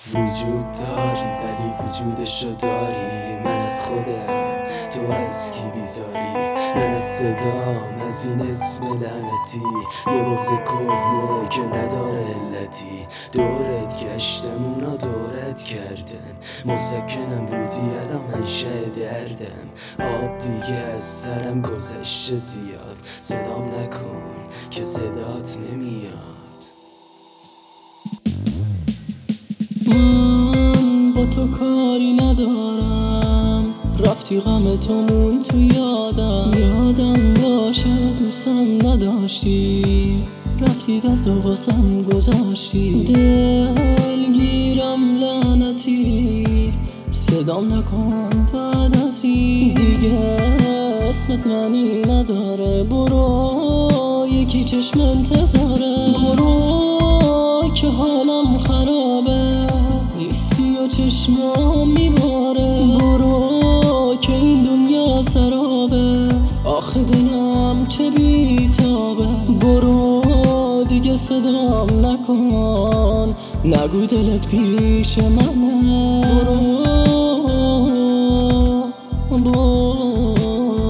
وجود داری ولی وجودشو داری. من از خودم، تو از کی بیزاری؟ من از صدام، از این اسم لعنتی، یه بغض کهنه که نداره علتی. دورت گشتم اونا دورت کردن، مسکنم بودی الان منشأ دردم. آب دیگه از سرم گذشته زیاد، صدام نکن که صدات نمیاد. من با تو کاری ندارم، رفتی غم تو مون تو یادم باشه دوستم نداشتی، رفتی دل تو واسم گذاشتی. دلگیرم لعنتی، صدام نکن بعد از این دیگه، اسمت معنی نداره. برو یکی چشم انتظاره، برو که حالم خرابه، نیستی و چشمام میباره. برو که این دنیا سرابه، آخه دلم چه بیتابه. برو دیگه صدام نکن، نگو دلت پیش منه. برو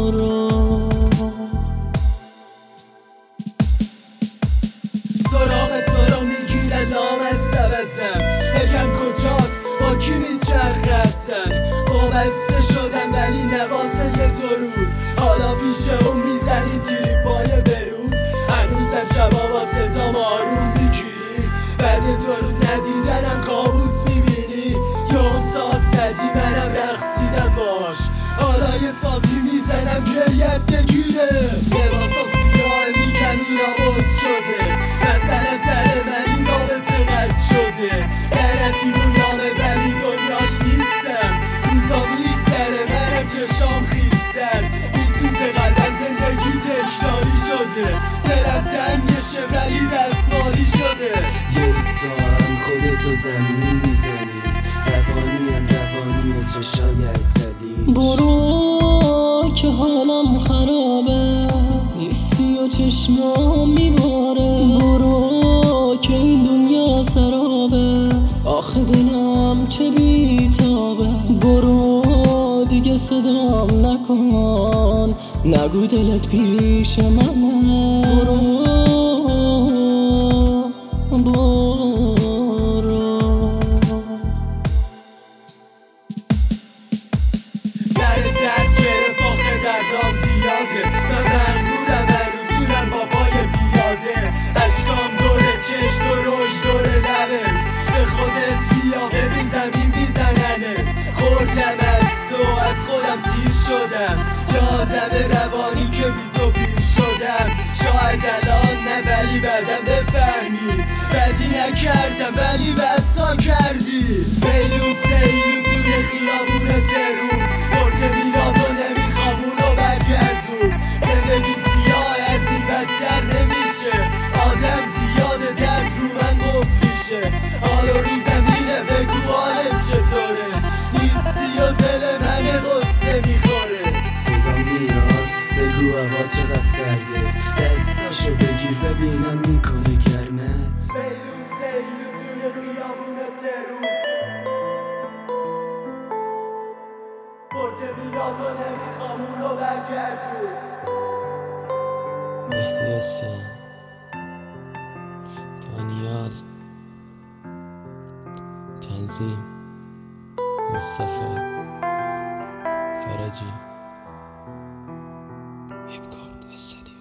سراغ تو رو میگیره لام از سبزم، بگم کجاست با کی میچرخه هستن. وابسته شدم ولی نواسه یه دو روز، حالا پیشه اون میزنی تیری پای بروز. هنوزم شبا با ستام آروم میگیری، بعد 2 روز ندیدنم کابوس میبینی. یه ساز زدی منم رقصیدم باش، حالا یه سازی میزنم گریت بگیره. لباسم سیاه میگم اینا بود شده، مثلا سر من این رابطه قد شده. لعنتی دنیامه ولی دنیاش نیستم، روزا میگذره منم چشام خیستر. میسوزه قلبم زندگی تکراری شده، دلم تنگشه ولی دستمالی شده. یه روزا خودتو زمین میزنی، روانیم روانی چشای عسلی. برو که حالم خرابه، نیستی و چشمام میباره. برو که این دنیا سرابه، آخه دلم چه بیتابه. برو دیگه صدام نکن، نگو دلت پیش منه. برو سر درد گرفت آخه دردام زیاده، من مغرورم هنوزورم با پای پیاده. اشکام دوره چشم و رشد دوره لبت، به خودت بیا ببین زمین میزننت. خوردم از تو از خودم سیر شدم، یادم روانی که بی تو پیش شدم. شاید الان نه ولی بعدم بفهمی، بدی نکردم ولی بد تا کردی. ویلو سیلو توی خیابون ترون، برج میلاد و نمیخوام اونو برگردون. زندگیم سیاه از این بدتر نمیشه، آدم زیاده درد رو من قفل میشه. حالا رو زمینه بگو حالت چطوره، نیستی و دل من غصه میخوره. صدا میاد بگو هوا چقدر سرده، دستاشو بگیر ببینم میکنه گرمت. سیلو سیلو توی خیابون ترون، برج میلاد و نمیخوام اونو برگردون. مهدی حسین، دانیال، تنظیم مصطفی فرجی، ابکار دست